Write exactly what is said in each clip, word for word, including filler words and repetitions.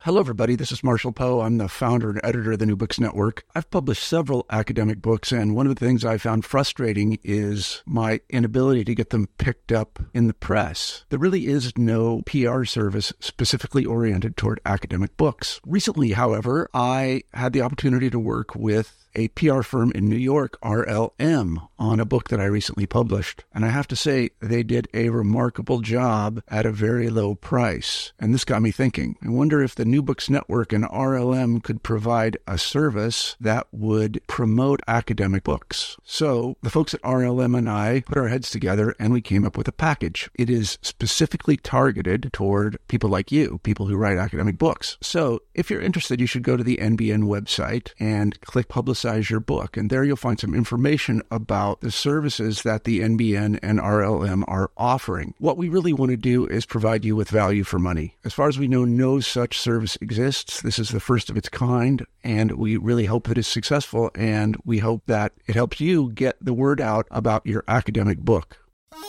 Hello, everybody. This is Marshall Poe. I'm the founder and editor of the New Books Network. I've published several academic books, and one of the things I found frustrating is my inability to get them picked up in the press. There really is no P R service specifically oriented toward academic books. Recently, however, I had the opportunity to work with a P R firm in New York, R L M, on a book that I recently published. And I have to say, they did a remarkable job at a very low price. And this got me thinking. I wonder if the New Books Network and R L M could provide a service that would promote academic books. So the folks at R L M and I put our heads together and we came up with a package. It is specifically targeted toward people like you, people who write academic books. So if you're interested, you should go to the N B N website and click Publicize your book. And there you'll find some information about the services that the N B N and R L M are offering. What we really want to do is provide you with value for money. As far as we know, no such service exists. This is the first of its kind, and we really hope that it's successful, and we hope that it helps you get the word out about your academic book.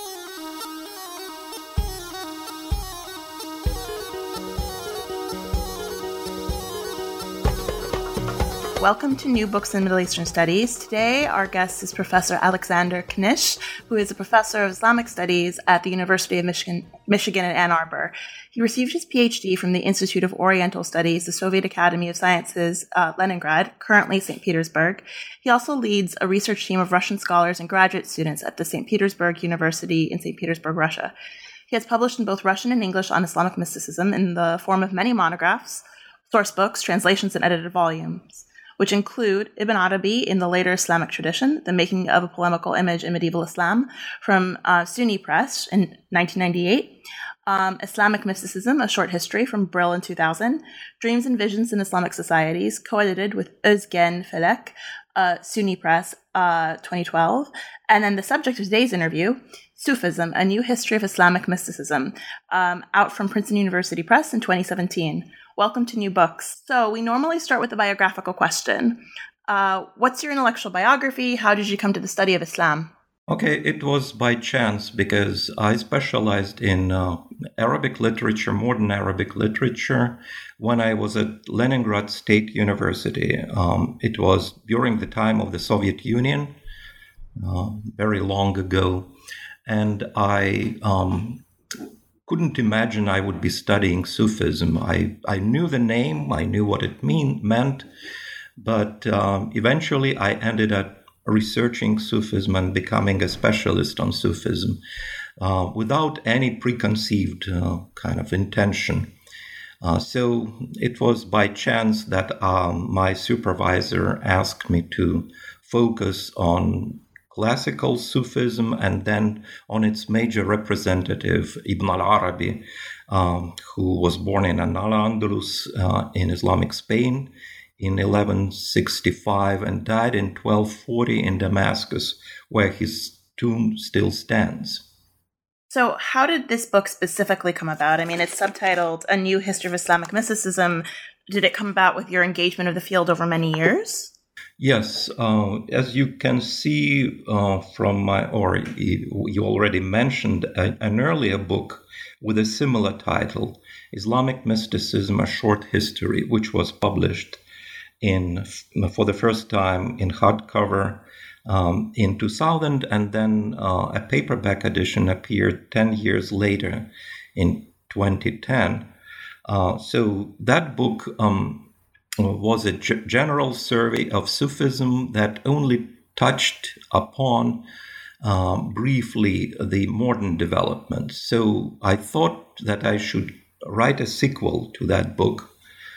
Welcome to New Books in Middle Eastern Studies. Today, our guest is Professor Alexander Knish, who is a professor of Islamic Studies at the University of Michigan, Michigan in Ann Arbor. He received his P H D from the Institute of Oriental Studies, the Soviet Academy of Sciences, uh, Leningrad, currently Saint Petersburg. He also leads a research team of Russian scholars and graduate students at the Saint Petersburg University in Saint Petersburg, Russia. He has published in both Russian and English on Islamic mysticism in the form of many monographs, source books, translations, and edited volumes, which include Ibn Arabi in the Later Islamic Tradition, The Making of a Polemical Image in Medieval Islam, from uh, SUNY Press in nineteen ninety-eight, um, Islamic Mysticism, A Short History from Brill in two thousand, Dreams and Visions in Islamic Societies, co-edited with Özgen Felek, uh, SUNY Press, uh, twenty twelve, and then the subject of today's interview, Sufism, A New History of Islamic Mysticism, um, out from Princeton University Press in twenty seventeen. Welcome to New Books. So we normally start with the biographical question. Uh, what's your intellectual biography? How did you come to the study of Islam? Okay, it was by chance because I specialized in uh, Arabic literature, modern Arabic literature, when I was at Leningrad State University. Um, it was during the time of the Soviet Union, uh, very long ago. And I um, couldn't imagine I would be studying Sufism. I, I knew the name, I knew what it mean, meant, but um, eventually I ended up researching Sufism and becoming a specialist on Sufism uh, without any preconceived uh, kind of intention. Uh, so it was by chance that um, my supervisor asked me to focus on classical Sufism and then on its major representative, Ibn al-Arabi, um, who was born in Al-Andalus uh, in Islamic Spain in eleven sixty-five and died in twelve forty in Damascus, where his tomb still stands. So how did this book specifically come about? I mean, it's subtitled A New History of Islamic Mysticism. Did it come about with your engagement of the field over many years? Yes, uh, as you can see uh, from my, or you already mentioned a, an earlier book with a similar title, Islamic Mysticism, A Short History, which was published in for the first time in hardcover um, in two thousand, and then uh, a paperback edition appeared ten years later in twenty ten. Uh, so that book um, was a g- general survey of Sufism that only touched upon um, briefly the modern developments. So I thought that I should write a sequel to that book.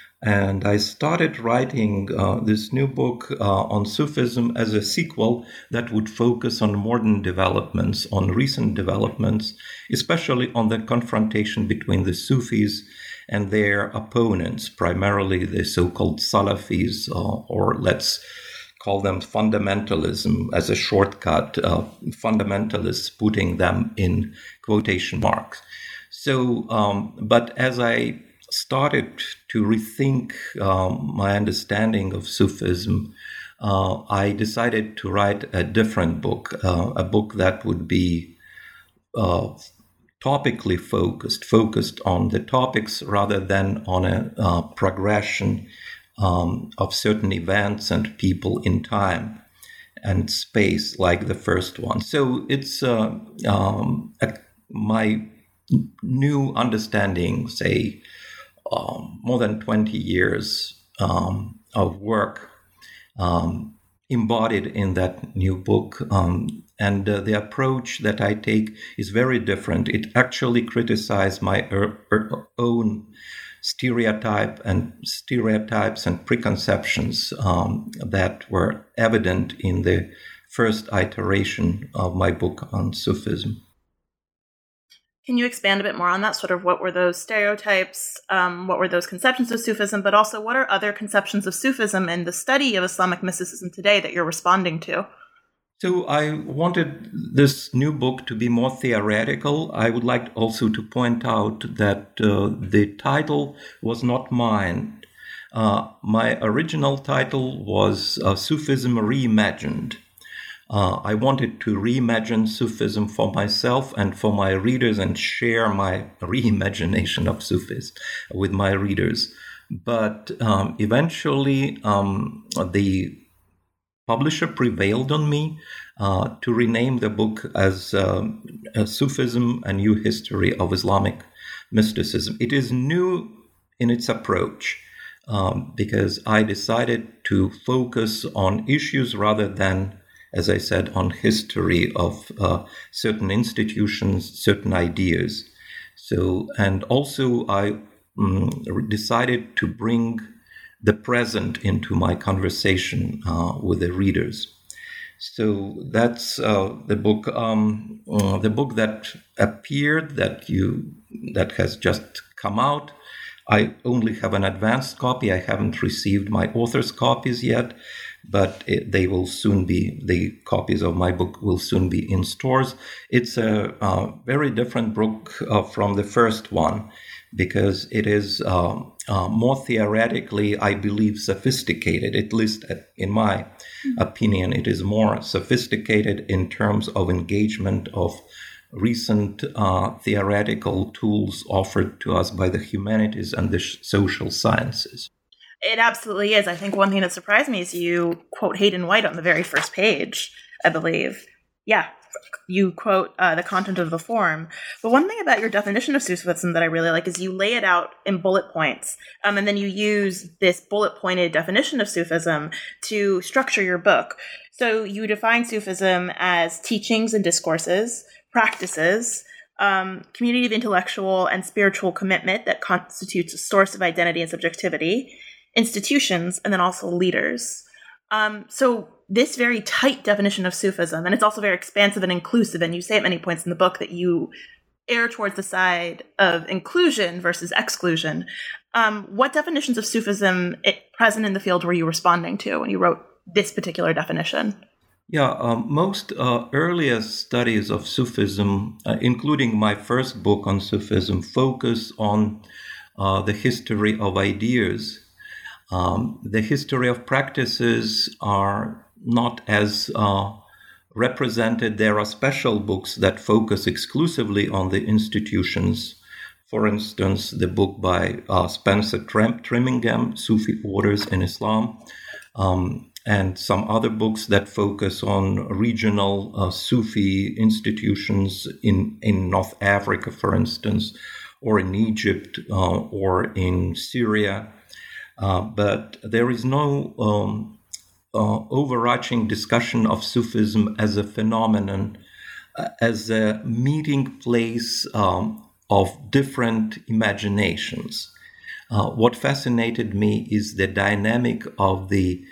And I started writing uh, this new book uh, on Sufism as a sequel that would focus on modern developments, on recent developments, especially on the confrontation between the Sufis and their opponents, primarily the so-called Salafis, uh, or let's call them fundamentalism as a shortcut, uh, fundamentalists putting them in quotation marks. So, um, but as I started to rethink um, my understanding of Sufism, uh, I decided to write a different book, uh, a book that would be uh, topically focused, focused on the topics rather than on a uh, progression um, of certain events and people in time and space like the first one. So it's uh, um, a, my new understanding, say, um, more than twenty years um, of work um, embodied in that new book. Um, and uh, the approach that I take is very different. It actually criticized my er- er- own stereotype and stereotypes and preconceptions um, that were evident in the first iteration of my book on Sufism. Can you expand a bit more on that? Sort of what were those stereotypes? Um, what were those conceptions of Sufism? But also, what are other conceptions of Sufism in the study of Islamic mysticism today that you're responding to? So I wanted this new book to be more theoretical. I would like also to point out that uh, the title was not mine. Uh, my original title was uh, Sufism Reimagined. Uh, I wanted to reimagine Sufism for myself and for my readers and share my reimagination of Sufism with my readers. But um, eventually, um, the publisher prevailed on me uh, to rename the book as uh, Sufism, A New History of Islamic Mysticism. It is new in its approach um, because I decided to focus on issues rather than, as I said, on history of uh, certain institutions, certain ideas. So, and also I um, decided to bring the present into my conversation uh, with the readers. So that's uh, the book. Um, uh, the book that appeared, that you that has just come out. I only have an advanced copy. I haven't received my author's copies yet, but it, they will soon be. The copies of my book will soon be in stores. It's a, a very different book uh, from the first one, because it is uh, uh, more theoretically, I believe, sophisticated. At least in my mm-hmm. opinion, it is more sophisticated in terms of engagement of recent uh, theoretical tools offered to us by the humanities and the social sciences. It absolutely is. I think one thing that surprised me is you quote Hayden White on the very first page, I believe. Yeah, you quote uh, the content of the form. But one thing about your definition of Sufism that I really like is you lay it out in bullet points. Um, and then you use this bullet-pointed definition of Sufism to structure your book. So you define Sufism as teachings and discourses, practices, um, community of intellectual and spiritual commitment that constitutes a source of identity and subjectivity, institutions, and then also leaders. Um, so this very tight definition of Sufism, and it's also very expansive and inclusive, and you say at many points in the book that you err towards the side of inclusion versus exclusion. Um, what definitions of Sufism it, present in the field were you responding to when you wrote this particular definition? Yeah, um, most uh, earliest studies of Sufism, uh, including my first book on Sufism, focus on uh, the history of ideas. Um, the history of practices are not as uh, represented. There are special books that focus exclusively on the institutions. For instance, the book by uh, Spencer Trimingham, Sufi Orders in Islam, um, and some other books that focus on regional uh, Sufi institutions in, in North Africa, for instance, or in Egypt, uh, or in Syria. Uh, but there is no um, uh, overarching discussion of Sufism as a phenomenon, uh, as a meeting place um, of different imaginations. Uh, what fascinated me is the dynamic of the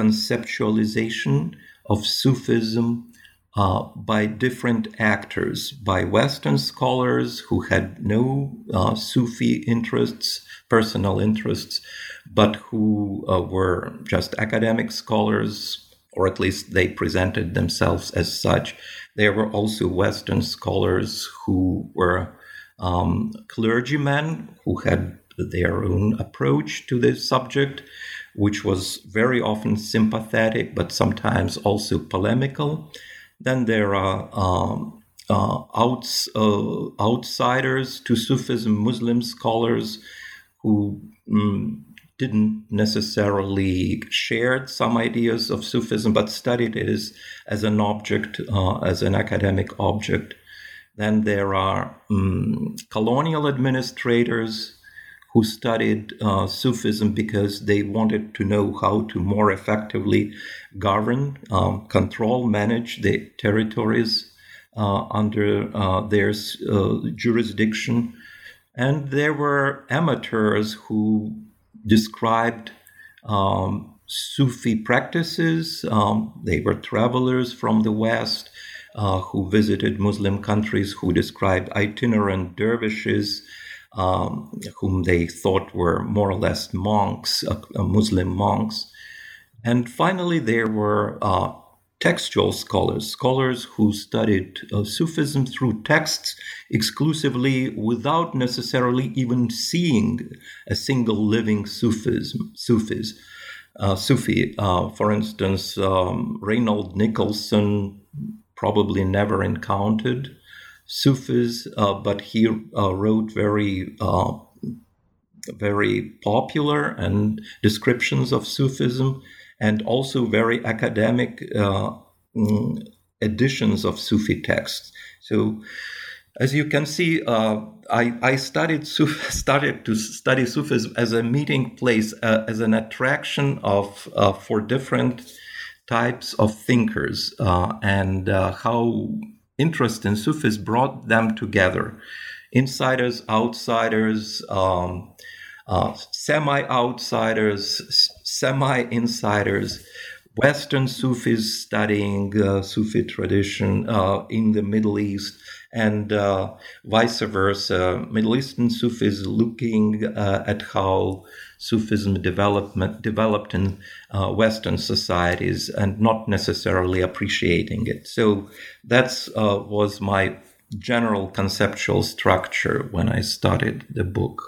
conceptualization of Sufism uh, by different actors, by Western scholars who had no uh, Sufi interests, personal interests, but who uh, were just academic scholars, or at least they presented themselves as such. There were also Western scholars who were um, clergymen who had their own approach to this subject, which was very often sympathetic, but sometimes also polemical. Then there are um, uh, outs, uh, outsiders to Sufism, Muslim scholars who um, didn't necessarily share some ideas of Sufism, but studied it as, as an object, uh, as an academic object. Then there are um, colonial administrators who studied uh, Sufism because they wanted to know how to more effectively govern, um, control, manage the territories uh, under uh, their uh, jurisdiction. And there were amateurs who described um, Sufi practices. Um, they were travelers from the West uh, who visited Muslim countries, who described itinerant dervishes, um, whom they thought were more or less monks, uh, Muslim monks. And finally, there were uh, textual scholars, scholars who studied uh, Sufism through texts exclusively without necessarily even seeing a single living Sufism, Sufis. Uh, Sufi, uh, for instance, um, Reynold Nicholson probably never encountered Sufis, uh, but he uh, wrote very, uh, very popular and descriptions of Sufism, and also very academic uh, editions of Sufi texts. So, as you can see, uh, I, I studied Suf- started to study Sufism as a meeting place, uh, as an attraction of uh, for different types of thinkers, uh, and uh, how interest in Sufis brought them together. Insiders, outsiders, um, Uh, semi-outsiders, semi-insiders, Western Sufis studying uh, Sufi tradition uh, in the Middle East, and uh, vice versa, Middle Eastern Sufis looking uh, at how Sufism development developed in uh, Western societies and not necessarily appreciating it. So that uh, was my general conceptual structure when I studied the book.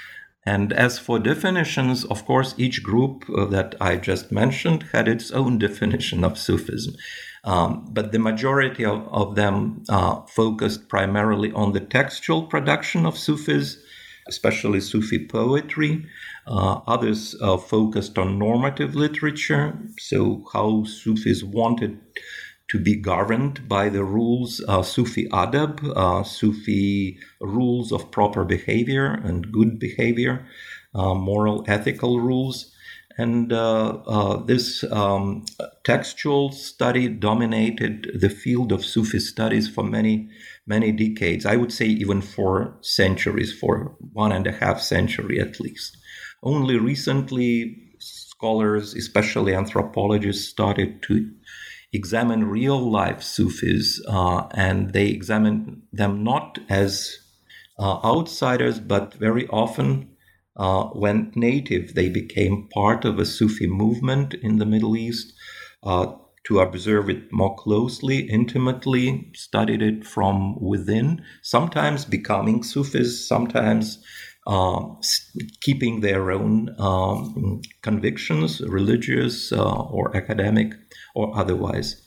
And as for definitions, of course, each group uh, that I just mentioned had its own definition of Sufism. Um, but the majority of, of them uh, focused primarily on the textual production of Sufis, especially Sufi poetry. Uh, others uh, focused on normative literature, so how Sufis wanted to be governed by the rules, uh, Sufi adab, uh, Sufi rules of proper behavior and good behavior, uh, moral, ethical rules. And uh, uh, this um, textual study dominated the field of Sufi studies for many, many decades. I would say even for centuries, for one and a half century at least. Only recently, scholars, especially anthropologists, started to examine real-life Sufis, uh, and they examine them not as uh, outsiders, but very often, uh, when native, they became part of a Sufi movement in the Middle East, uh, to observe it more closely, intimately, studied it from within, sometimes becoming Sufis, sometimes uh, keeping their own um, convictions, religious uh, or academic, or otherwise.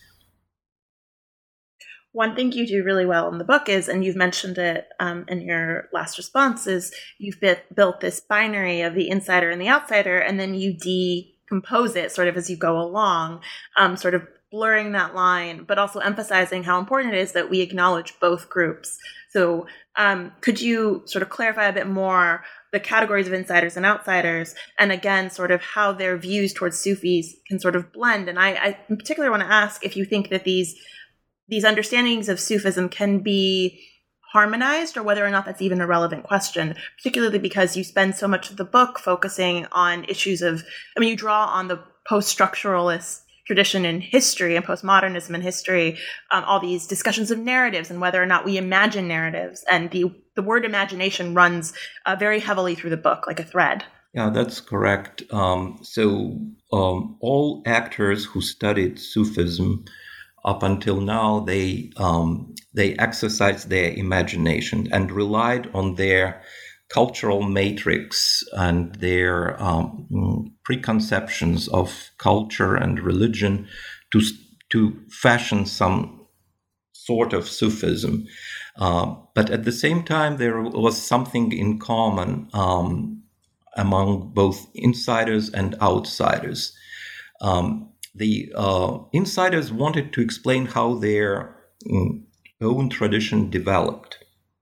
One thing you do really well in the book is, and you've mentioned it um, in your last response, is you've bit, built this binary of the insider and the outsider, and then you decompose it sort of as you go along, um, sort of blurring that line, but also emphasizing how important it is that we acknowledge both groups. So um, could you sort of clarify a bit more the categories of insiders and outsiders, and again, sort of how their views towards Sufis can sort of blend? And I, I in particular want to ask if you think that these these understandings of Sufism can be harmonized, or whether or not that's even a relevant question, particularly because you spend so much of the book focusing on issues of, I mean, you draw on the post-structuralist tradition in history and postmodernism in history, um, all these discussions of narratives and whether or not we imagine narratives. And the, the word imagination runs uh, very heavily through the book, like a thread. Yeah, that's correct. Um, so um, all actors who studied Sufism up until now, they um, they exercised their imagination and relied on their cultural matrix and their um, preconceptions of culture and religion to to fashion some sort of Sufism. Uh, but at the same time, there was something in common um, among both insiders and outsiders. Um, the uh, insiders wanted to explain how their mm, own tradition developed,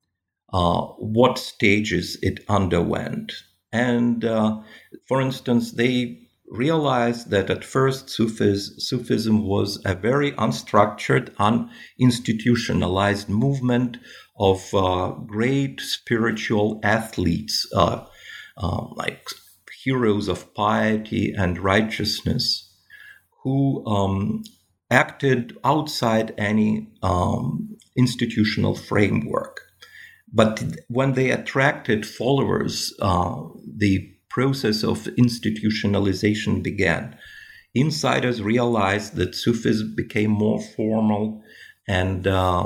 uh, what stages it underwent. And uh, for instance, they realized that at first Sufis, Sufism was a very unstructured, uninstitutionalized movement of uh, great spiritual athletes, uh, uh, like heroes of piety and righteousness, who um, acted outside any um, institutional framework. But when they attracted followers, uh, the process of institutionalization began. Insiders realized that Sufism became more formal and uh,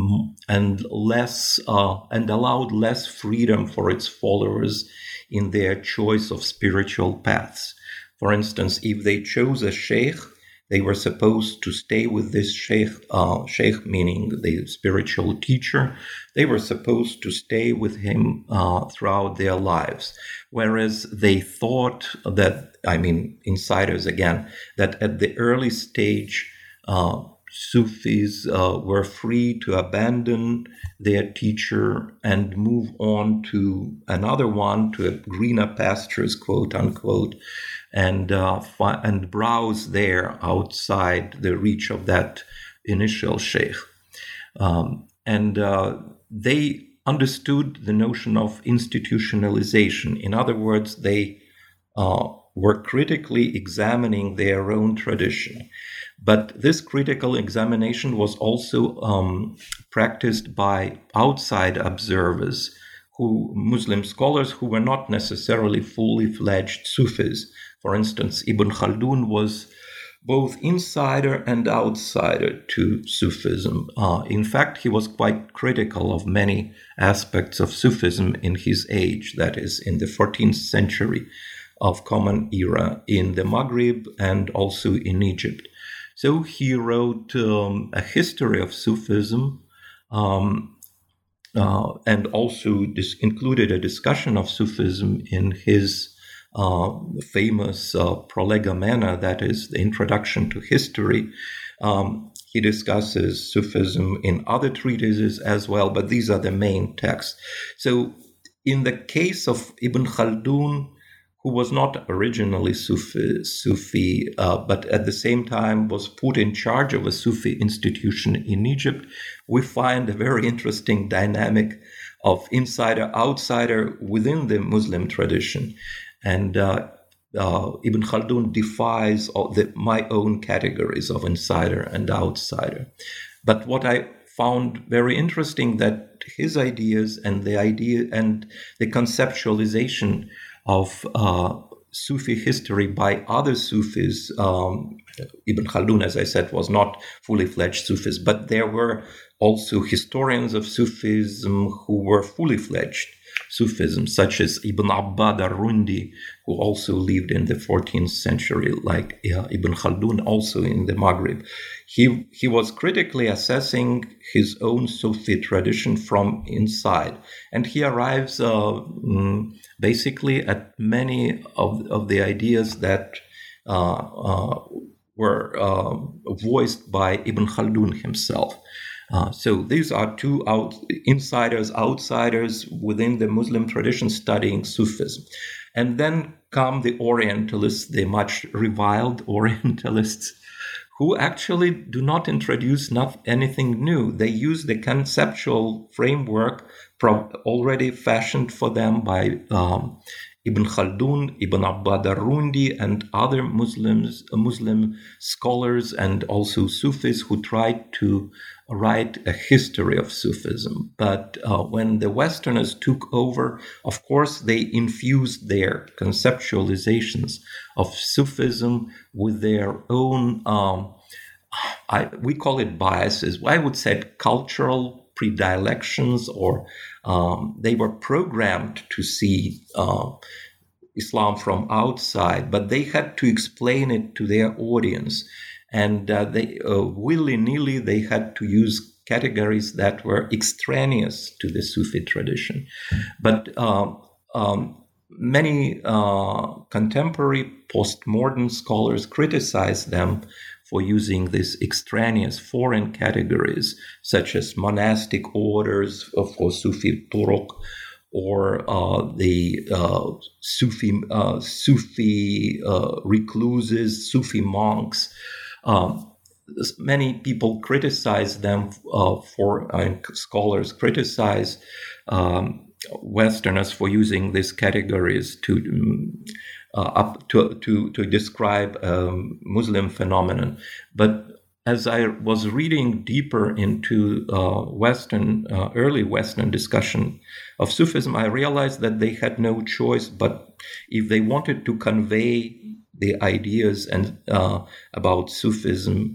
and less uh, and allowed less freedom for its followers in their choice of spiritual paths. For instance, if they chose a sheikh, they were supposed to stay with this sheikh, uh, sheikh meaning the spiritual teacher. They were supposed to stay with him uh, throughout their lives. Whereas they thought that, I mean, insiders again, that at the early stage, uh, Sufis uh, were free to abandon their teacher and move on to another one, to greener pastures, quote unquote, and uh, fi- and browse there outside the reach of that initial sheikh. Um, and uh, they understood the notion of institutionalization. In other words, they uh, were critically examining their own tradition. But this critical examination was also um, practiced by outside observers, who Muslim scholars who were not necessarily fully fledged Sufis. For instance, Ibn Khaldun was both insider and outsider to Sufism. Uh, in fact, he was quite critical of many aspects of Sufism in his age, that is, in the fourteenth century of Common Era, in the Maghrib and also in Egypt. So he wrote um, a history of Sufism, um, uh, and also dis- included a discussion of Sufism in his uh, famous uh, Prolegomena, that is the introduction to history. Um, he discusses Sufism in other treatises as well, but these are the main texts. So in the case of Ibn Khaldun, who was not originally Sufi, Sufi uh, but at the same time was put in charge of a Sufi institution in Egypt, we find a very interesting dynamic of insider-outsider within the Muslim tradition. And uh, uh, Ibn Khaldun defies all the, my own categories of insider and outsider. But what I found very interesting, that his ideas and the idea and the conceptualization of uh, Sufi history by other Sufis. Um, Ibn Khaldun, as I said, was not fully fledged Sufis, but there were also historians of Sufism who were fully fledged Sufism, such as Ibn Abbad al-Rundi, who also lived in the fourteenth century, like uh, Ibn Khaldun, also in the Maghrib. He, he was critically assessing his own Sufi tradition from inside, and he arrives uh, mm, basically at many of, of the ideas that uh, uh, were uh, voiced by Ibn Khaldun himself. Uh, so these are two out, insiders, outsiders within the Muslim tradition studying Sufism. And then come the Orientalists, the much reviled Orientalists, who actually do not introduce not anything new. They use the conceptual framework pro- already fashioned for them by um, Ibn Khaldun, Ibn Abbad al-Rundi, and other Muslims, uh, Muslim scholars and also Sufis who tried to write a history of Sufism. But uh, when the Westerners took over, of course, they infused their conceptualizations of Sufism with their own, um, I, we call it biases. I would say cultural predilections, or um, they were programmed to see uh, Islam from outside, but they had to explain it to their audience. And uh, they uh, willy-nilly, they had to use categories that were extraneous to the Sufi tradition. But uh, um, many uh, contemporary postmodern scholars criticize them for using these extraneous foreign categories, such as monastic orders for Sufi turuq, or uh, the uh, Sufi uh, Sufi uh, recluses, Sufi monks. Um, many people criticize them uh, for, uh, scholars criticize um, Westerners for using these categories to uh, up to to to describe um, Muslim phenomenon. But as I was reading deeper into uh, Western, uh, early Western discussion of Sufism, I realized that they had no choice. But if they wanted to convey the ideas and uh, about Sufism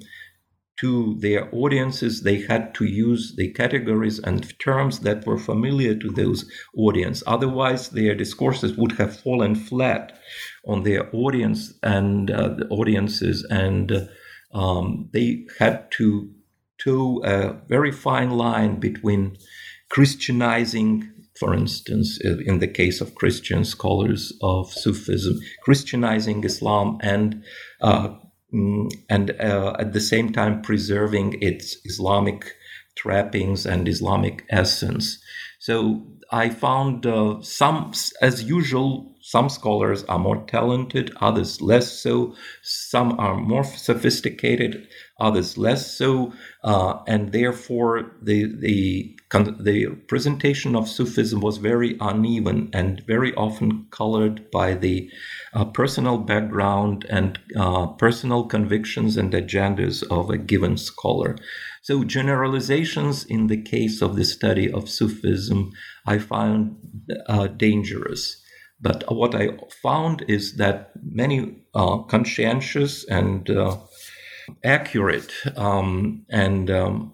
to their audiences, they had to use the categories and terms that were familiar to those audience. Otherwise, their discourses would have fallen flat on their audience and uh, the audiences, and uh, um, they had to toe a very fine line between Christianizing, for instance, in the case of Christian scholars of Sufism, Christianizing Islam and uh, and uh, at the same time preserving its Islamic trappings and Islamic essence. So I found uh, some, as usual, some scholars are more talented, others less so. Some are more sophisticated, others less so, uh, and therefore the the the presentation of Sufism was very uneven and very often colored by the uh, personal background and uh, personal convictions and agendas of a given scholar. So generalizations in the case of the study of Sufism I found uh, dangerous. But what I found is that many uh, conscientious and uh, accurate um, and um,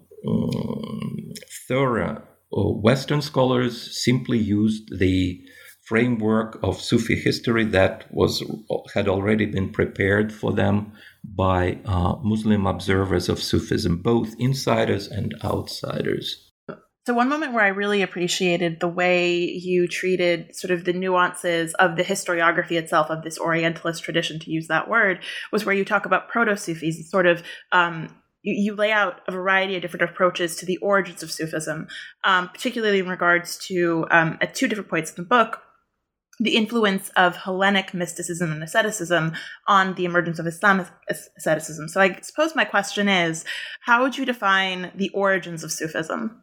thorough Western scholars simply used the framework of Sufi history that was had already been prepared for them by uh, Muslim observers of Sufism, both insiders and outsiders. So one moment where I really appreciated the way you treated sort of the nuances of the historiography itself of this Orientalist tradition, to use that word, was where you talk about proto-Sufis, sort of um, you, you lay out a variety of different approaches to the origins of Sufism, um, particularly in regards to, um, at two different points in the book, the influence of Hellenic mysticism and asceticism on the emergence of Islamic asceticism. So I suppose my question is, how would you define the origins of Sufism?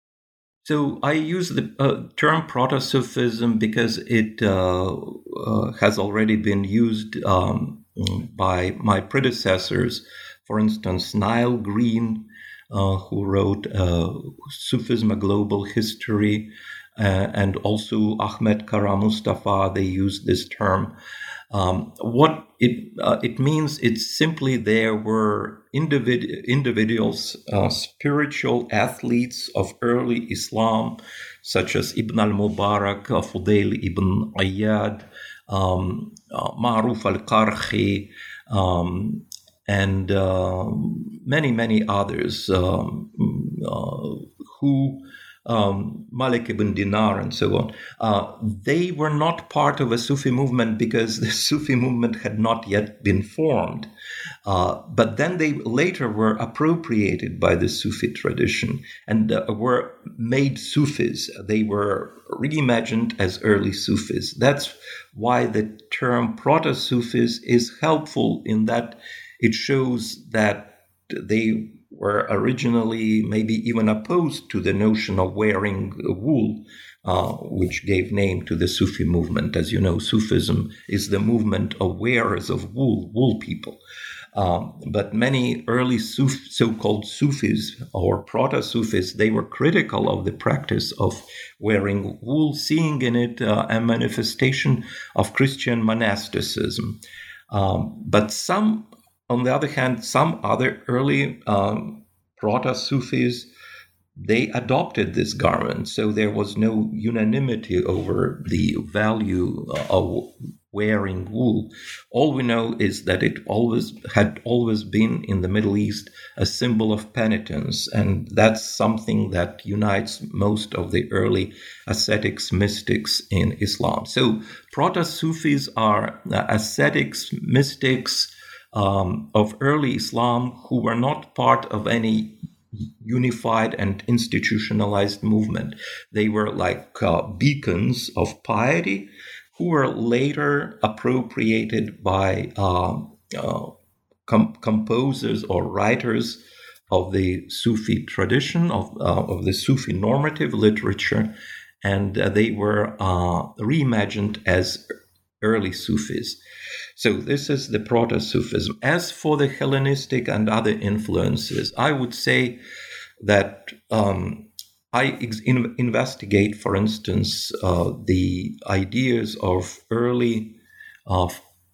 So I use the uh, term proto-Sufism because it uh, uh, has already been used um, by my predecessors. For instance, Niall Green, uh, who wrote uh, Sufism, A Global History, uh, and also Ahmed Kara Mustafa, they used this term. Um, what it uh, it means, it's simply there were individ- individuals, uh, spiritual athletes of early Islam, such as Ibn al-Mubarak, uh, Fudail ibn Ayyad, um, uh, Ma'ruf al-Qarhi, um, and uh, many, many others um, uh, who Um, Malik ibn Dinar and so on, uh, they were not part of a Sufi movement because the Sufi movement had not yet been formed. Uh, but then they later were appropriated by the Sufi tradition and uh, were made Sufis. They were reimagined as early Sufis. That's why the term proto-Sufis is helpful in that it shows that they were originally maybe even opposed to the notion of wearing wool, uh, which gave name to the Sufi movement. As you know, Sufism is the movement of wearers of wool, wool people. Um, but many early Suf- so-called Sufis or proto-Sufis, they were critical of the practice of wearing wool, seeing in it uh, a manifestation of Christian monasticism. Um, but some On the other hand, some other early um, proto-Sufis, they adopted this garment. So there was no unanimity over the value of wearing wool. All we know is that it always had always been in the Middle East a symbol of penitence, and that's something that unites most of the early ascetics, mystics in Islam. So proto-Sufis are ascetics, mystics um, of early Islam who were not part of any unified and institutionalized movement. They were like uh, beacons of piety who were later appropriated by uh, uh, com- composers or writers of the Sufi tradition, of, uh, of the Sufi normative literature, and uh, they were uh, reimagined as early Sufis. So this is the proto-Sufism. As for the Hellenistic and other influences, I would say that um, I ex- in- investigate, for instance, uh, the ideas of early uh,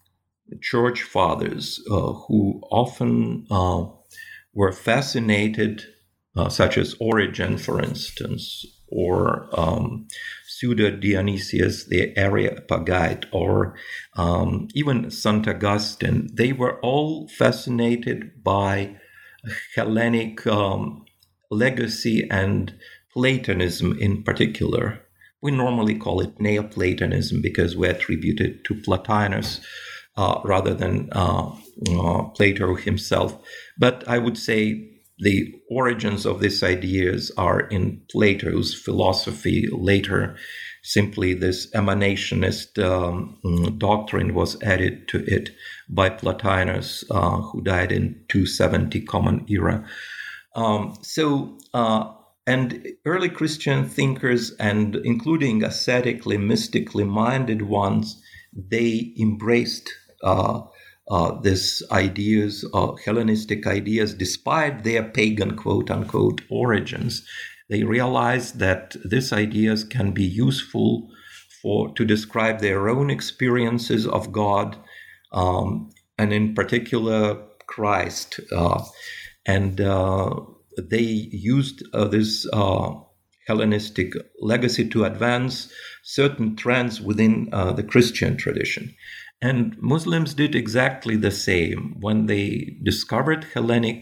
church fathers uh, who often uh, were fascinated, uh, such as Origen, for instance, or um, Pseudo-Dionysius the Areopagite, or um, even Saint Augustine. They were all fascinated by Hellenic um, legacy and Platonism in particular. We normally call it Neoplatonism because we attribute it to Plotinus uh, rather than uh, uh, Plato himself. But I would say the origins of these ideas are in Plato's philosophy. Later, simply this emanationist um, doctrine was added to it by Plotinus, uh, who died in two seventy Common Era. Um, so, uh, and early Christian thinkers, and including ascetically, mystically minded ones, they embraced uh, uh, these ideas, uh, Hellenistic ideas, despite their pagan, quote unquote, origins. They realized that these ideas can be useful for to describe their own experiences of God, um, and in particular Christ. Uh, and uh, they used uh, this uh, Hellenistic legacy to advance certain trends within uh, the Christian tradition. And Muslims did exactly the same. When they discovered Hellenic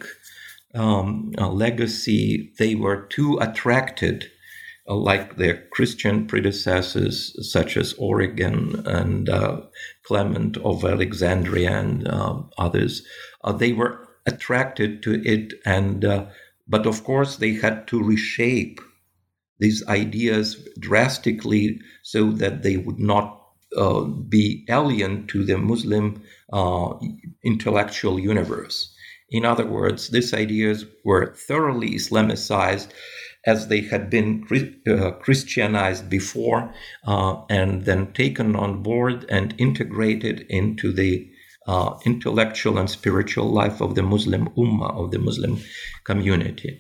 um, uh, legacy, they were too attracted, uh, like their Christian predecessors, such as Origen and uh, Clement of Alexandria and uh, others. Uh, they were attracted to it, and uh, but of course they had to reshape these ideas drastically so that they would not uh, be alien to the Muslim uh, intellectual universe. In other words, these ideas were thoroughly Islamicized as they had been uh, Christianized before, uh, and then taken on board and integrated into the uh, intellectual and spiritual life of the Muslim Ummah, of the Muslim community.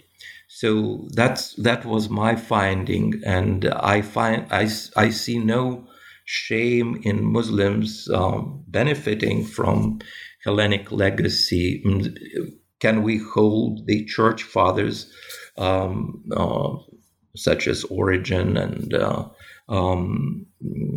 So that's that was my finding, and I find I, I see no shame in Muslims um, benefiting from Hellenic legacy. Can we hold the church fathers, um, uh, such as Origen and uh, um,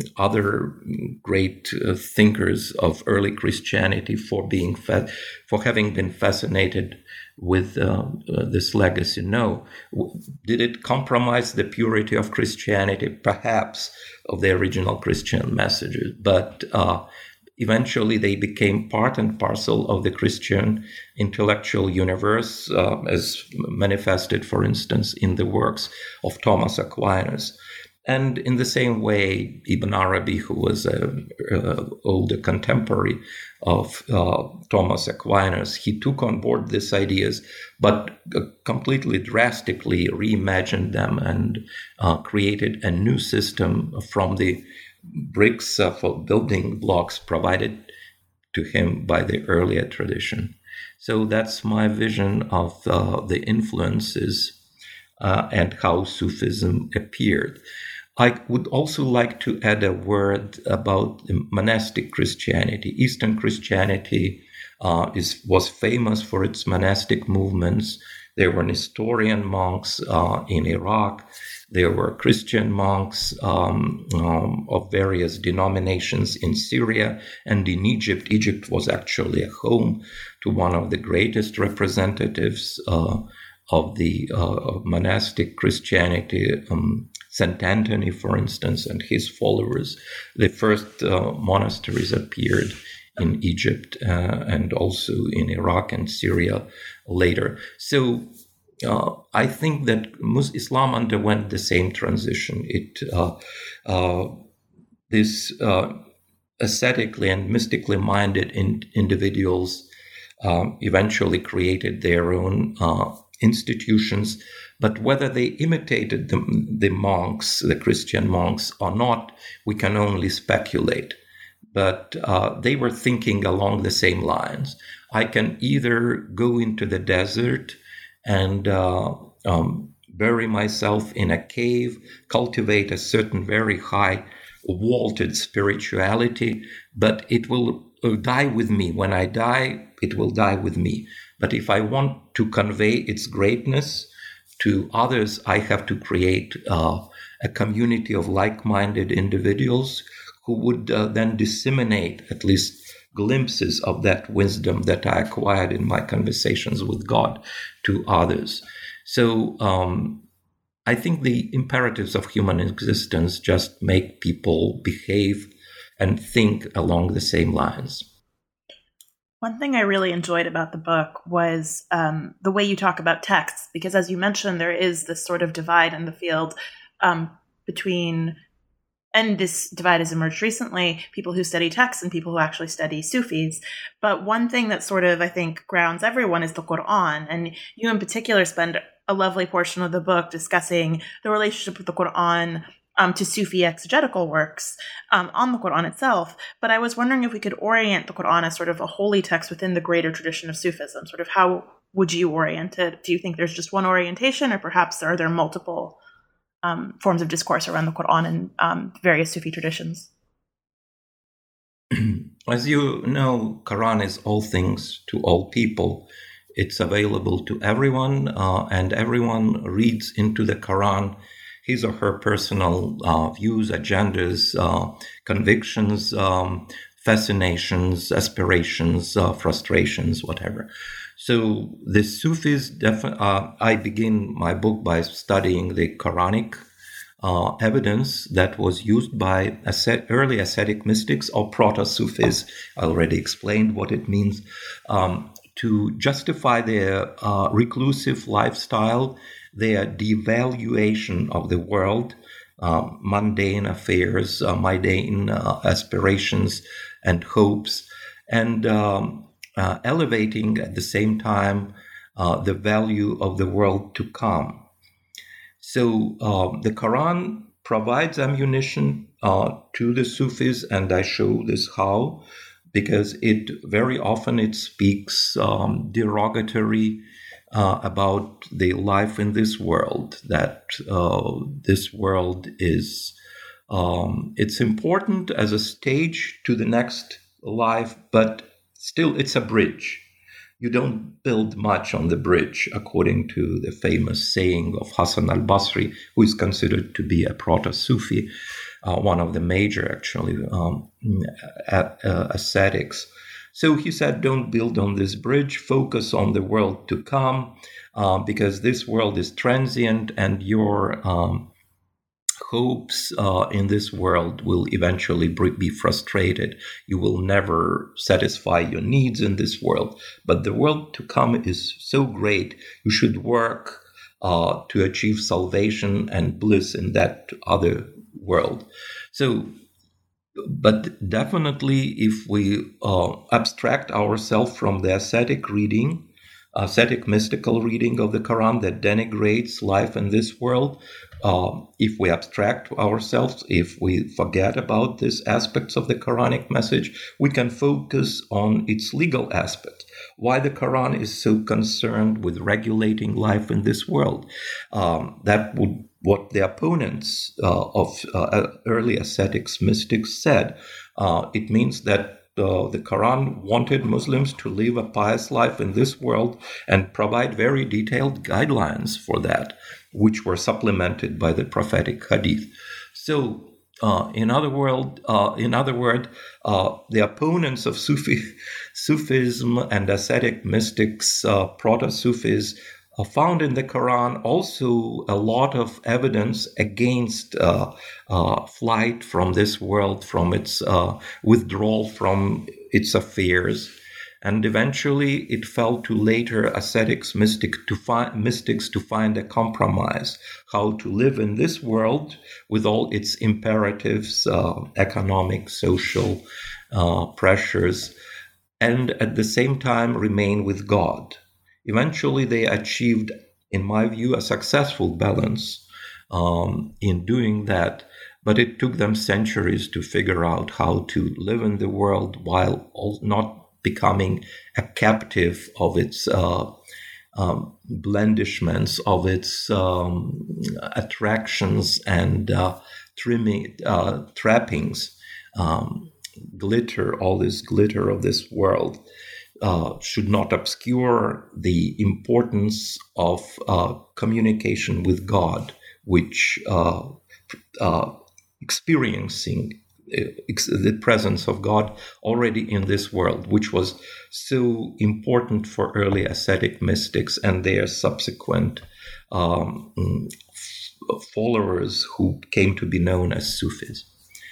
other great uh, thinkers of early Christianity, for being fa- for having been fascinated with uh, uh, this legacy? No. Did it compromise the purity of Christianity? Perhaps, of the original Christian messages, but uh, eventually they became part and parcel of the Christian intellectual universe, uh, as manifested, for instance, in the works of Thomas Aquinas. And in the same way, Ibn Arabi, who was an older contemporary of uh, Thomas Aquinas, he took on board these ideas, but uh, completely drastically reimagined them and uh, created a new system from the bricks uh, for building blocks provided to him by the earlier tradition. So that's my vision of uh, the influences uh, and how Sufism appeared. I would also like to add a word about monastic Christianity. Eastern Christianity uh, is was famous for its monastic movements. There were Nestorian monks uh, in Iraq. There were Christian monks um, um, of various denominations in Syria and in Egypt. Egypt was actually a home to one of the greatest representatives uh, of the uh, monastic Christianity, um, Saint Anthony, for instance, and his followers. The first uh, monasteries appeared in Egypt uh, and also in Iraq and Syria later. So uh, I think that Islam underwent the same transition. It uh, uh, this uh, ascetically and mystically minded in, individuals um, eventually created their own uh, institutions, but whether they imitated the, the monks, the Christian monks, or not, we can only speculate. But uh, they were thinking along the same lines. I can either go into the desert and uh, um, bury myself in a cave, cultivate a certain very high vaulted spirituality, but it will die with me. When I die, it will die with me. But if I want to convey its greatness to others, I have to create uh, a community of like-minded individuals who would uh, then disseminate at least glimpses of that wisdom that I acquired in my conversations with God to others. So um, I think the imperatives of human existence just make people behave and think along the same lines. One thing I really enjoyed about the book was um, the way you talk about texts, because as you mentioned, there is this sort of divide in the field um, between, and this divide has emerged recently, people who study texts and people who actually study Sufis. But one thing that sort of, I think, grounds everyone is the Quran. And you in particular spend a lovely portion of the book discussing the relationship with the Quran Um, to Sufi exegetical works um, on the Quran itself. But I was wondering if we could orient the Quran as sort of a holy text within the greater tradition of Sufism. Sort of how would you orient it? Do you think there's just one orientation, or perhaps are there multiple um, forms of discourse around the Quran in um, various Sufi traditions? As you know, Quran is all things to all people. It's available to everyone, uh, and everyone reads into the Quran his or her personal uh, views, agendas, uh, convictions, um, fascinations, aspirations, uh, frustrations, whatever. So the Sufis, def- uh, I begin my book by studying the Quranic uh, evidence that was used by ascet- early ascetic mystics or proto-Sufis. I already explained what it means, um, to justify their uh, reclusive lifestyle, their devaluation of the world, uh, mundane affairs, uh, mundane uh, aspirations and hopes, and um, uh, elevating at the same time uh, the value of the world to come. So uh, the Quran provides ammunition uh, to the Sufis, and I show this how, because it very often it speaks um, derogatory Uh, about the life in this world, that uh, this world is, um, it's important as a stage to the next life, but still it's a bridge. You don't build much on the bridge, according to the famous saying of Hassan al-Basri, who is considered to be a proto-Sufi, uh, one of the major, actually, um, a- a- ascetics. So he said, don't build on this bridge, focus on the world to come, uh, because this world is transient, and your um, hopes uh, in this world will eventually be frustrated. You will never satisfy your needs in this world. But the world to come is so great, you should work uh, to achieve salvation and bliss in that other world. So, but definitely, if we uh, abstract ourselves from the ascetic reading, ascetic mystical reading of the Quran that denigrates life in this world, uh, if we abstract ourselves, if we forget about these aspects of the Quranic message, we can focus on its legal aspect. Why the Quran is so concerned with regulating life in this world. Um, that would what the opponents uh, of uh, early ascetics mystics said. Uh, it means that uh, the Quran wanted Muslims to live a pious life in this world and provide very detailed guidelines for that, which were supplemented by the prophetic hadith. So, uh, in other word, uh, in other word, uh, the opponents of Sufi, Sufism and ascetic mystics, uh, proto-Sufis, uh, found in the Quran also a lot of evidence against uh, uh, flight from this world, from its uh, withdrawal from its affairs. And eventually it fell to later ascetics, mystic to fi- mystics to find a compromise, how to live in this world with all its imperatives, uh, economic, social uh, pressures, and at the same time remain with God. Eventually they achieved, in my view, a successful balance um, in doing that, but it took them centuries to figure out how to live in the world while not becoming a captive of its uh, um, blandishments, of its um, attractions and uh, trimming, uh, trappings, um, glitter, all this glitter of this world uh, should not obscure the importance of uh, communication with God, which uh, uh, experiencing the presence of God already in this world, which was so important for early ascetic mystics and their subsequent um, followers who came to be known as Sufis.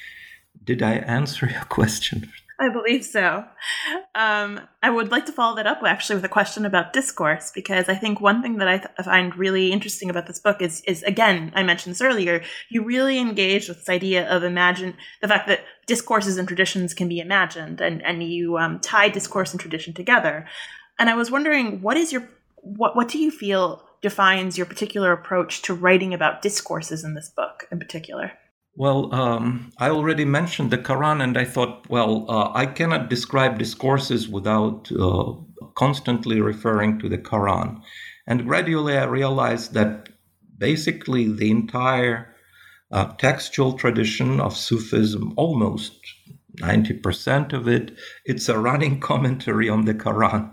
Did I answer your question? I believe so. Um, I would like to follow that up actually with a question about discourse, because I think one thing that I th- find really interesting about this book is, is, again, I mentioned this earlier, you really engage with this idea of imagine the fact that discourses and traditions can be imagined, and, and you um, tie discourse and tradition together. And I was wondering, what is your, what, what do you feel defines your particular approach to writing about discourses in this book in particular? Well, um, I already mentioned the Quran, and I thought, well, uh, I cannot describe discourses without uh, constantly referring to the Quran. And gradually I realized that basically the entire uh, textual tradition of Sufism, almost ninety percent of it, it's a running commentary on the Quran.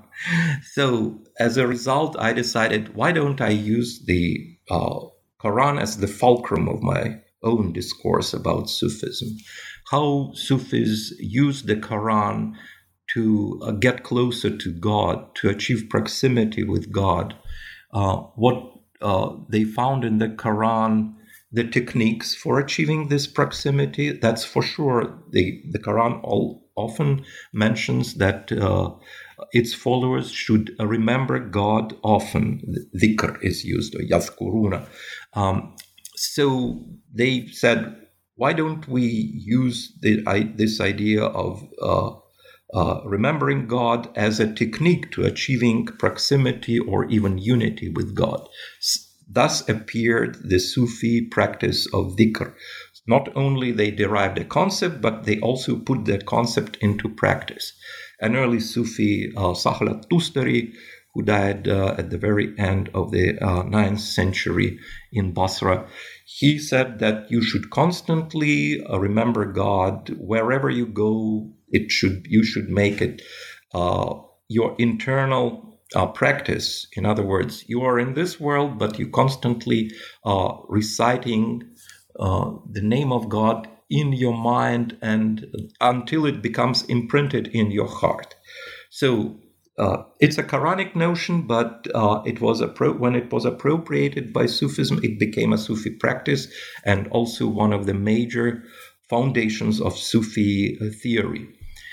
So as a result, I decided, why don't I use the uh, Quran as the fulcrum of my own discourse about Sufism, how Sufis use the Quran to uh, get closer to God, to achieve proximity with God, uh, what uh, they found in the Quran, the techniques for achieving this proximity. That's for sure. The, the Quran all, often mentions that uh, its followers should remember God often. Dhikr is used, or yadhkuruna. Um, So they said, why don't we use the, I, this idea of uh, uh, remembering God as a technique to achieving proximity or even unity with God? Thus appeared the Sufi practice of dhikr. Not only they derived a concept, but they also put that concept into practice. An early Sufi, uh, Sahl al-Tustari, who died uh, at the very end of the uh, ninth century in Basra, he said that you should constantly uh, remember God wherever you go. It should you should make it uh, your internal uh, practice. In other words, you are in this world, but you constantly uh, reciting uh, the name of God in your mind, and until it becomes imprinted in your heart. So Uh, it's a Quranic notion, but uh, it was appro- when it was appropriated by Sufism, it became a Sufi practice and also one of the major foundations of Sufi uh, theory.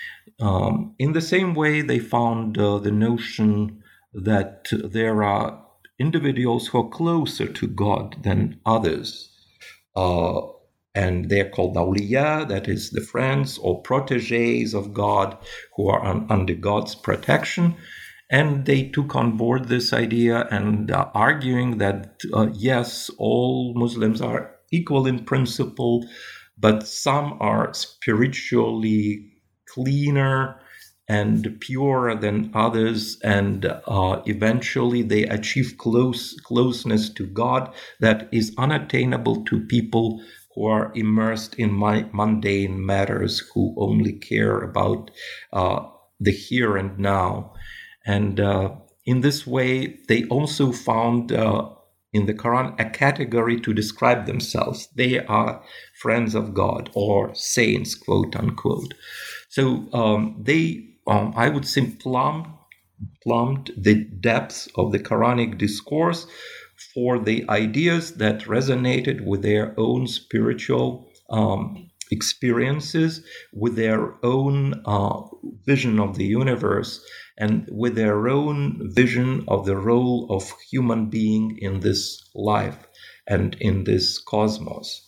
Um, in the same way, they found uh, the notion that there are individuals who are closer to God than others. Uh, And they're called awliya, that is the friends or protégés of God who are un- under God's protection. And they took on board this idea and uh, arguing that, uh, yes, all Muslims are equal in principle, but some are spiritually cleaner and purer than others, and uh, eventually they achieve close closeness to God that is unattainable to people who are immersed in my mundane matters, who only care about uh, the here and now. And uh, in this way, they also found uh, in the Quran a category to describe themselves. They are friends of God or saints, quote unquote. So um, they, um, I would say, plumbed, plumbed the depths of the Quranic discourse for the ideas that resonated with their own spiritual um, experiences, with their own uh, vision of the universe, and with their own vision of the role of human being in this life and in this cosmos.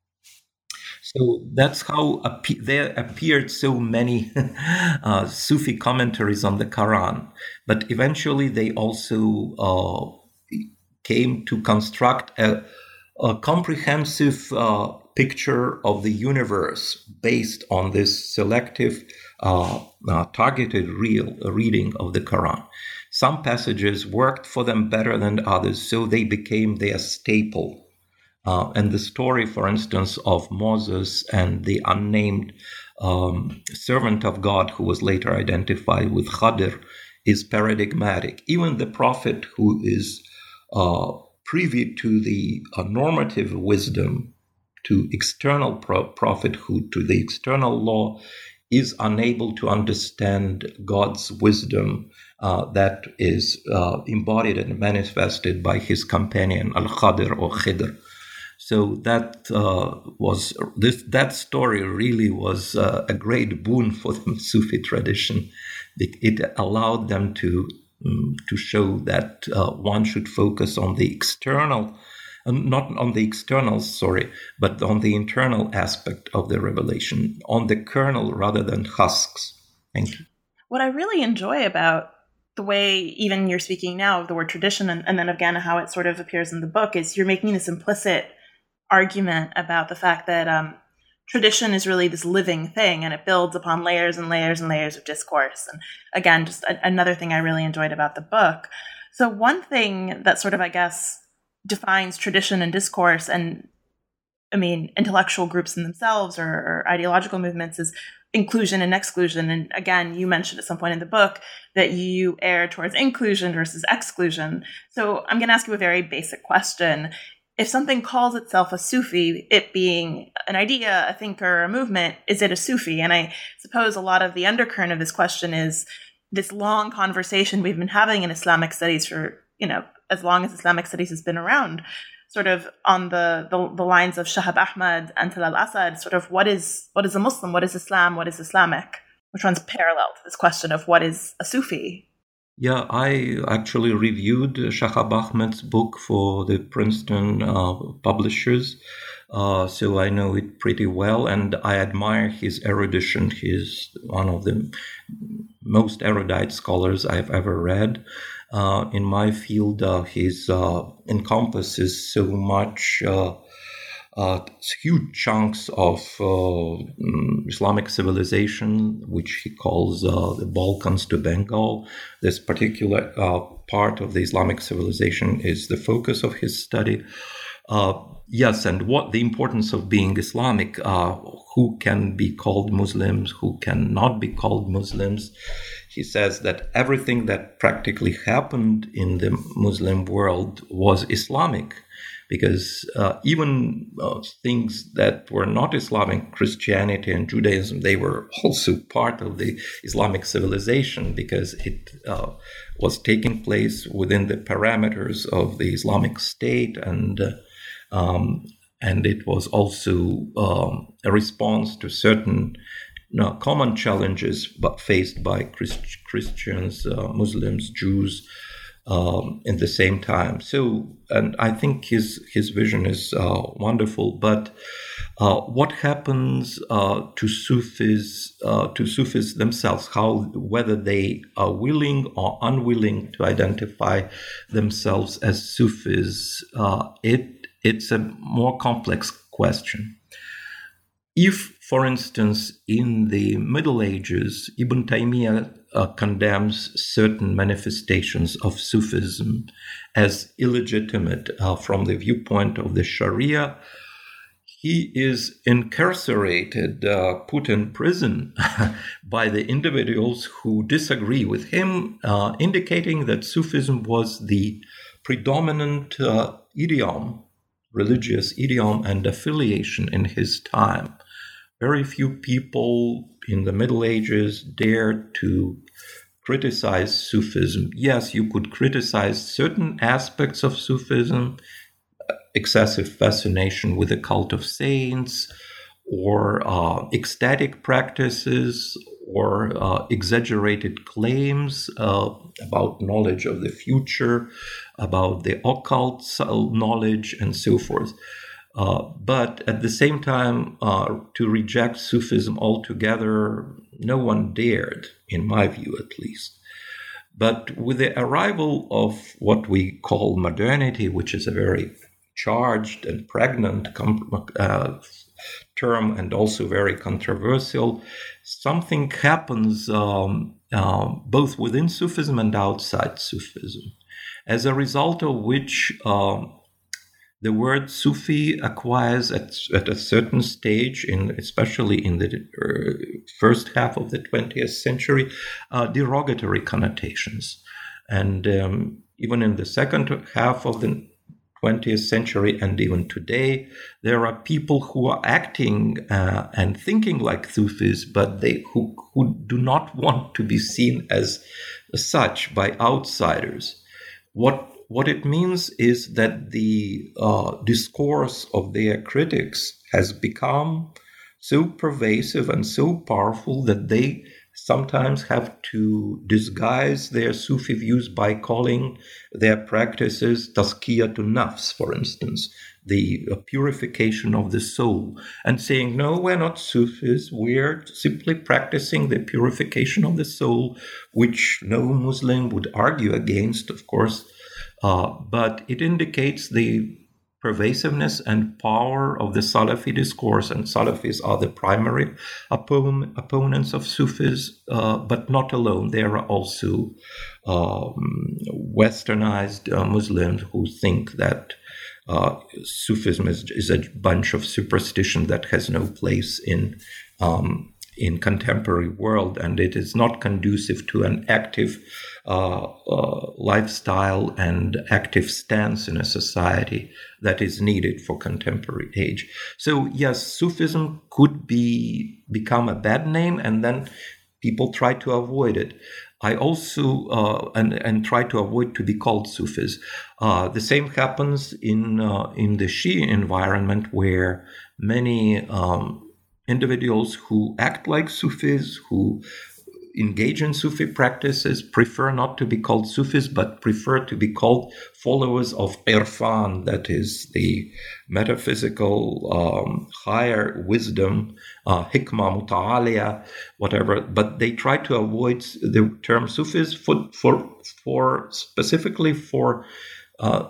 So that's how appe- there appeared so many uh, Sufi commentaries on the Quran. But eventually they also uh, came to construct a, a comprehensive uh, picture of the universe based on this selective, uh, uh, targeted real reading of the Quran. Some passages worked for them better than others, so they became their staple. Uh, and the story, for instance, of Moses and the unnamed um, servant of God who was later identified with Khadir is paradigmatic. Even the prophet who is uh, privy to the uh, normative wisdom, to external pro- prophethood, to the external law, is unable to understand God's wisdom uh, that is uh, embodied and manifested by his companion Al-Khadir or Khidr. So that uh, was this. That story really was uh, a great boon for the Sufi tradition. It, it allowed them to um, to show that uh, one should focus on the external, uh, not on the externals, sorry, but on the internal aspect of the revelation, on the kernel rather than husks. Thank you. What I really enjoy about the way even you're speaking now of the word tradition, and, and then again how it sort of appears in the book, is you're making this implicit argument about the fact that um, tradition is really this living thing, and it builds upon layers and layers and layers of discourse. And again, just a, another thing I really enjoyed about the book. So one thing that sort of, I guess, defines tradition and discourse, and I mean, intellectual groups in themselves or, or ideological movements, is inclusion and exclusion. And again, you mentioned at some point in the book that you err towards inclusion versus exclusion. So I'm going to ask you a very basic question. If something calls itself a Sufi, it being an idea, a thinker, a movement, is it a Sufi? And I suppose a lot of the undercurrent of this question is this long conversation we've been having in Islamic studies for, you know, as long as Islamic studies has been around, sort of on the, the, the lines of Shahab Ahmad and Talal Asad, sort of what is what is a Muslim, what is Islam, what is Islamic, which runs parallel to this question of what is a Sufi. Yeah, I actually reviewed Shahab Ahmad's book for the Princeton uh, publishers, uh, so I know it pretty well, and I admire his erudition. He's one of the most erudite scholars I've ever read. Uh, in my field, uh, he uh, encompasses so much uh, Uh, huge chunks of uh, Islamic civilization, which he calls uh, the Balkans to Bengal. This particular uh, part of the Islamic civilization is the focus of his study. Uh, yes, and what the importance of being Islamic, uh, who can be called Muslims, who cannot be called Muslims. He says that everything that practically happened in the Muslim world was Islamic. Because uh, even uh, things that were not Islamic, Christianity and Judaism, they were also part of the Islamic civilization because it uh, was taking place within the parameters of the Islamic State, and uh, um, and it was also um, a response to certain you know, common challenges but faced by Christ- Christians, uh, Muslims, Jews. Um, in the same time. So, and I think his his vision is uh, wonderful. But uh, what happens uh, to Sufis uh, to Sufis themselves? How whether they are willing or unwilling to identify themselves as Sufis? Uh, it it's a more complex question. If, for instance, in the Middle Ages, Ibn Taymiyyah uh, condemns certain manifestations of Sufism as illegitimate uh, from the viewpoint of the Sharia, he is incarcerated, uh, put in prison by the individuals who disagree with him, uh, indicating that Sufism was the predominant uh, idiom, religious idiom and affiliation in his time. Very few people in the Middle Ages dared to criticize Sufism. Yes, you could criticize certain aspects of Sufism, excessive fascination with the cult of saints, or uh, ecstatic practices, or uh, exaggerated claims uh, about knowledge of the future, about the occult knowledge, and so forth. Uh, but at the same time, uh, to reject Sufism altogether, no one dared, in my view at least. But with the arrival of what we call modernity, which is a very charged and pregnant uh, term and also very controversial, something happens um, uh, both within Sufism and outside Sufism, as a result of which uh, the word Sufi acquires at, at a certain stage, in especially in the uh, first half of the twentieth century, uh, derogatory connotations. And um, even in the second half of the twentieth century and even today, there are people who are acting uh, and thinking like Sufis, but they who, who do not want to be seen as such by outsiders. What what it means is that the uh, discourse of their critics has become so pervasive and so powerful that they sometimes have to disguise their Sufi views by calling their practices tazkiyatun nafs, for instance, the purification of the soul, and saying, no, we're not Sufis, we're simply practicing the purification of the soul, which no Muslim would argue against, of course, uh, but it indicates the pervasiveness and power of the Salafi discourse, and Salafis are the primary oppo- opponents of Sufis, uh, but not alone. There are also um, westernized uh, Muslims who think that uh, Sufism is, is a bunch of superstition that has no place in um, in contemporary world, and it is not conducive to an active uh, uh, lifestyle and active stance in a society that is needed for contemporary age. So yes, Sufism could be become a bad name, and then people try to avoid it. I also uh, and and try to avoid to be called Sufis. Uh, the same happens in uh, in the Shia environment, where many um, individuals who act like Sufis, who engage in Sufi practices, prefer not to be called Sufis, but prefer to be called followers of Irfan, that is the metaphysical um, higher wisdom, uh, hikmah muta'aliya, whatever. But they try to avoid the term Sufis for, for, for specifically for uh,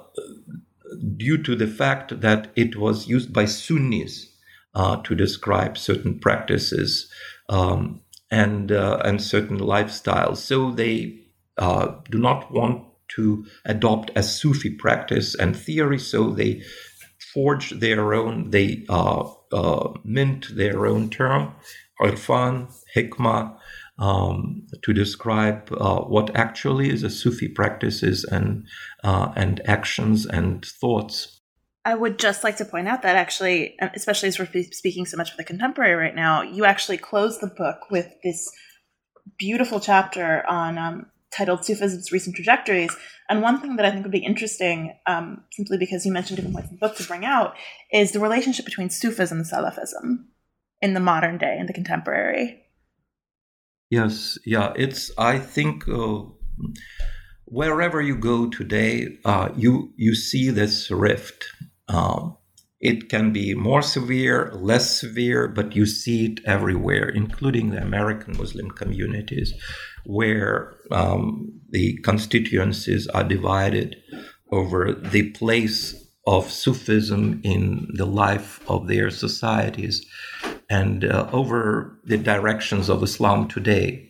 due to the fact that it was used by Sunnis Uh, to describe certain practices um, and uh, and certain lifestyles. So they uh, do not want to adopt a Sufi practice and theory, so they forge their own, they uh, uh, mint their own term, Irfan, Hikmah, um, to describe uh, what actually is a Sufi practices and uh, and actions and thoughts. I would just like to point out that actually, especially as we're speaking so much for the contemporary right now, you actually close the book with this beautiful chapter on um, titled Sufism's Recent Trajectories. And one thing that I think would be interesting, um, simply because you mentioned different points in the book to bring out, is the relationship between Sufism and Salafism in the modern day, in the contemporary. Yes, yeah, it's, I think, uh, wherever you go today, uh, you you see this rift. Um, it can be more severe, less severe, but you see it everywhere, including the American Muslim communities, where um, the constituencies are divided over the place of Sufism in the life of their societies and uh, over the directions of Islam today.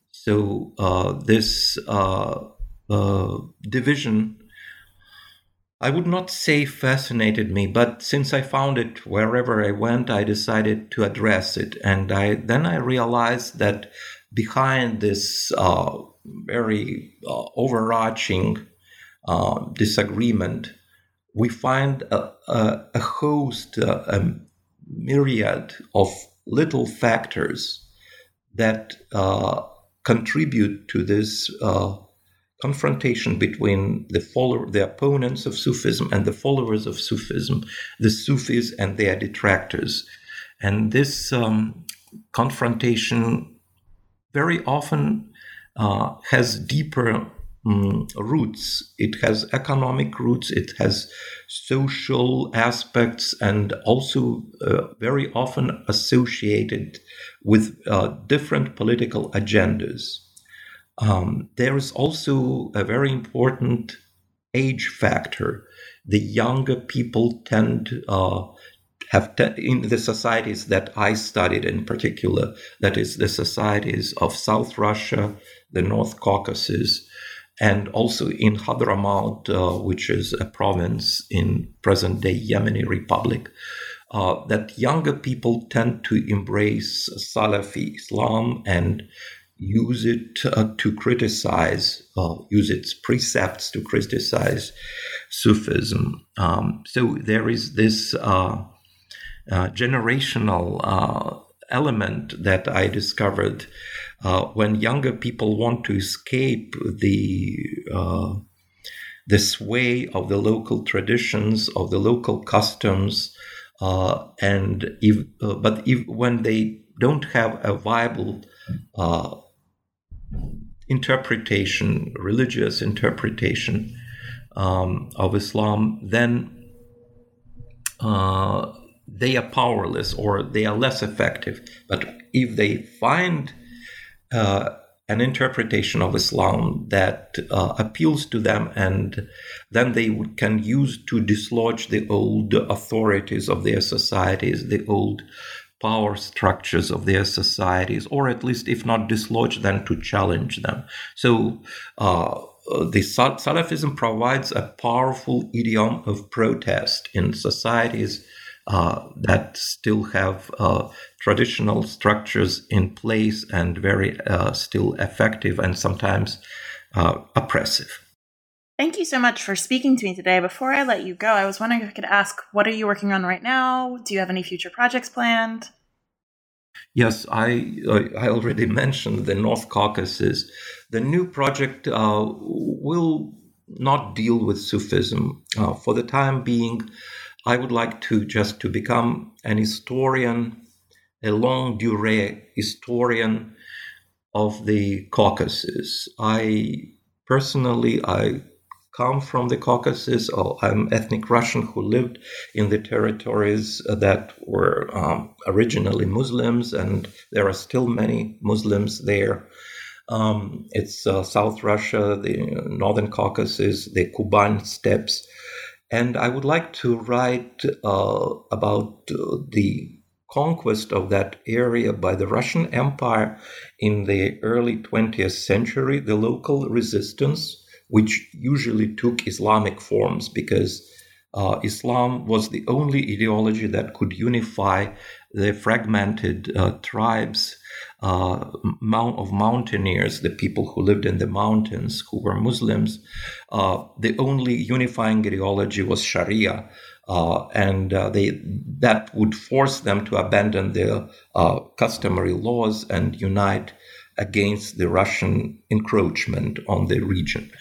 So uh, this uh, uh, division I would not say fascinated me, but since I found it wherever I went, I decided to address it. And I then I realized that behind this uh, very uh, overarching uh, disagreement, we find a, a, a host, a, a myriad of little factors that uh, contribute to this uh, confrontation between the follower, the opponents of Sufism and the followers of Sufism, the Sufis and their detractors. And this um, confrontation very often uh, has deeper um, roots. It has economic roots, it has social aspects, and also uh, very often associated with uh, different political agendas. Um, there is also a very important age factor. The younger people tend uh, have te- in the societies that I studied in particular, that is the societies of South Russia, the North Caucasus, and also in Hadramaut, uh, which is a province in present-day Yemeni Republic, uh, that younger people tend to embrace Salafi Islam and use it uh, to criticize, uh, use its precepts to criticize Sufism. Um, so there is this uh, uh, generational uh, element that I discovered uh, when younger people want to escape the uh, the sway of the local traditions, of the local customs, uh, and if, uh, but if when they don't have a viable uh, interpretation, religious interpretation um, of Islam, then uh, they are powerless or they are less effective. But if they find uh, an interpretation of Islam that uh, appeals to them, and then they would, can use to dislodge the old authorities of their societies, the old power structures of their societies, or at least, if not dislodge them, to challenge them. So uh, the Salafism provides a powerful idiom of protest in societies uh, that still have uh, traditional structures in place and very uh, still effective and sometimes uh, oppressive. Thank you so much for speaking to me today. Before I let you go, I was wondering if I could ask, what are you working on right now? Do you have any future projects planned? Yes, I I already mentioned the North Caucasus. The new project uh, will not deal with Sufism. Uh, for the time being, I would like to just to become an historian, a longue durée historian of the Caucasus. I personally, I come from the Caucasus. Oh, I'm ethnic Russian who lived in the territories that were um, originally Muslims, and there are still many Muslims there. Um, it's uh, South Russia, the Northern Caucasus, the Kuban steppes. And I would like to write uh, about uh, the conquest of that area by the Russian Empire in the early twentieth century, the local resistance, which usually took Islamic forms, because uh, Islam was the only ideology that could unify the fragmented uh, tribes uh, of mountaineers, the people who lived in the mountains, who were Muslims. Uh, the only unifying ideology was Sharia, uh, and uh, they that would force them to abandon their uh, customary laws and unite against the Russian encroachment on the region.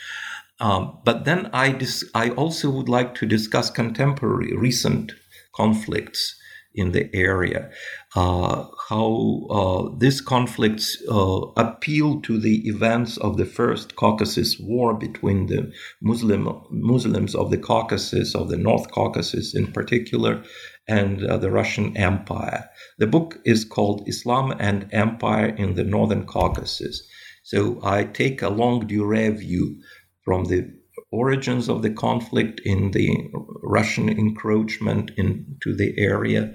Um, but then I, dis- I also would like to discuss contemporary, recent conflicts in the area, uh, how uh, these conflicts uh, appeal to the events of the First Caucasus War between the Muslim Muslims of the Caucasus, of the North Caucasus in particular, and uh, the Russian Empire. The book is called Islam and Empire in the Northern Caucasus. So I take a longue durée view from the origins of the conflict in the Russian encroachment into the area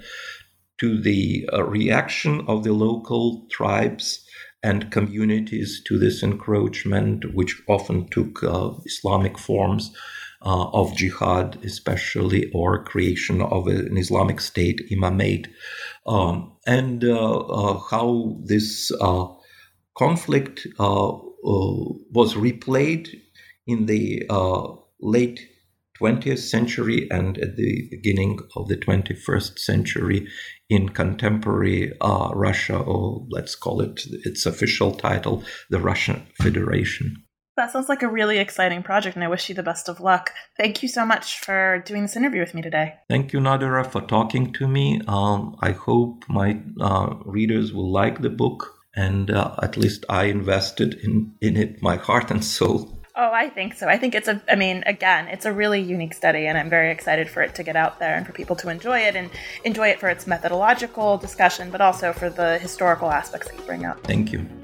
to the uh, reaction of the local tribes and communities to this encroachment, which often took uh, Islamic forms, uh, of jihad, especially, or creation of an Islamic State imamate, um, and uh, uh, how this uh, conflict uh, uh, was replayed in the uh, late twentieth century and at the beginning of the twenty-first century in contemporary uh, Russia, or let's call it its official title, the Russian Federation. That sounds like a really exciting project, and I wish you the best of luck. Thank you so much for doing this interview with me today. Thank you, Nadira, for talking to me. Um, I hope my uh, readers will like the book, and uh, at least I invested in, in it my heart and soul. Oh, I think so. I think it's a, I mean, again, it's a really unique study, and I'm very excited for it to get out there and for people to enjoy it, and enjoy it for its methodological discussion, but also for the historical aspects that you bring up. Thank you.